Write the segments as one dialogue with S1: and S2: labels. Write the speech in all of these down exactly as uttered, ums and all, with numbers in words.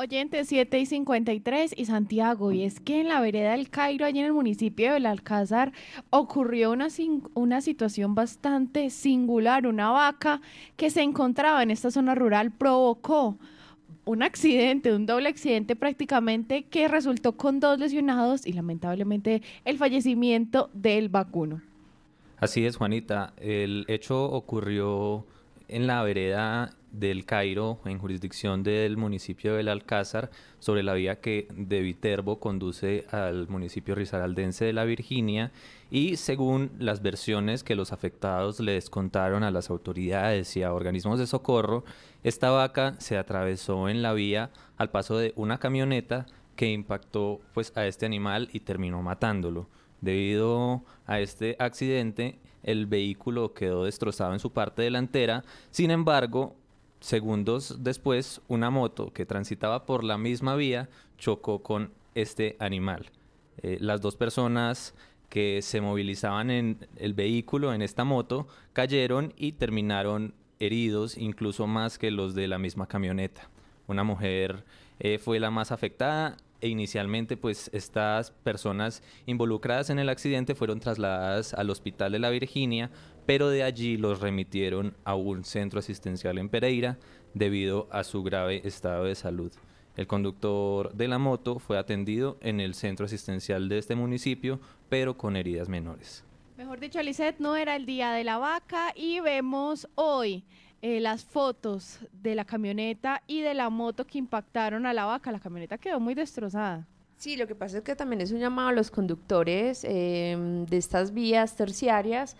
S1: Oyente siete y cincuenta y tres y Santiago, y es que en la vereda del Cairo, allí en el municipio de Belalcázar, ocurrió una, sin- una situación bastante singular. Una vaca que se encontraba en esta zona rural provocó un accidente, un doble accidente prácticamente, que resultó con dos lesionados y lamentablemente el fallecimiento del vacuno.
S2: Así es, Juanita. El hecho ocurrió en la vereda del Cairo, en jurisdicción del municipio de Belalcázar, sobre la vía que de Viterbo conduce al municipio risaraldense de La Virginia, y según las versiones que los afectados les contaron a las autoridades y a organismos de socorro, esta vaca se atravesó en la vía al paso de una camioneta que impactó pues a este animal y terminó matándolo. Debido a este accidente, el vehículo quedó destrozado en su parte delantera. Sin embargo, segundos después, una moto que transitaba por la misma vía chocó con este animal. Eh, las dos personas que se movilizaban en el vehículo, en esta moto, cayeron y terminaron heridos, incluso más que los de la misma camioneta. Una mujer eh, fue la más afectada, e inicialmente pues estas personas involucradas en el accidente fueron trasladadas al Hospital de La Virginia, pero de allí los remitieron a un centro asistencial en Pereira debido a su grave estado de salud. El conductor de la moto fue atendido en el centro asistencial de este municipio, pero con heridas menores.
S1: Mejor dicho, Lisette, no era el día de la vaca y vemos hoy eh, las fotos de la camioneta y de la moto que impactaron a la vaca. La camioneta quedó muy destrozada.
S3: Sí, lo que pasa es que también es un llamado a los conductores eh, de estas vías terciarias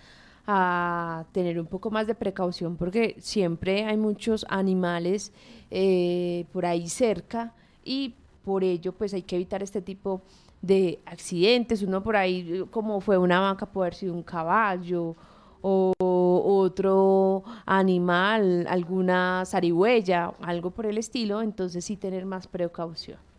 S3: a tener un poco más de precaución porque siempre hay muchos animales eh, por ahí cerca y por ello pues hay que evitar este tipo de accidentes. Uno por ahí, como fue una vaca, puede haber sido un caballo o otro animal, alguna zarigüeya, algo por el estilo, entonces sí tener más precaución.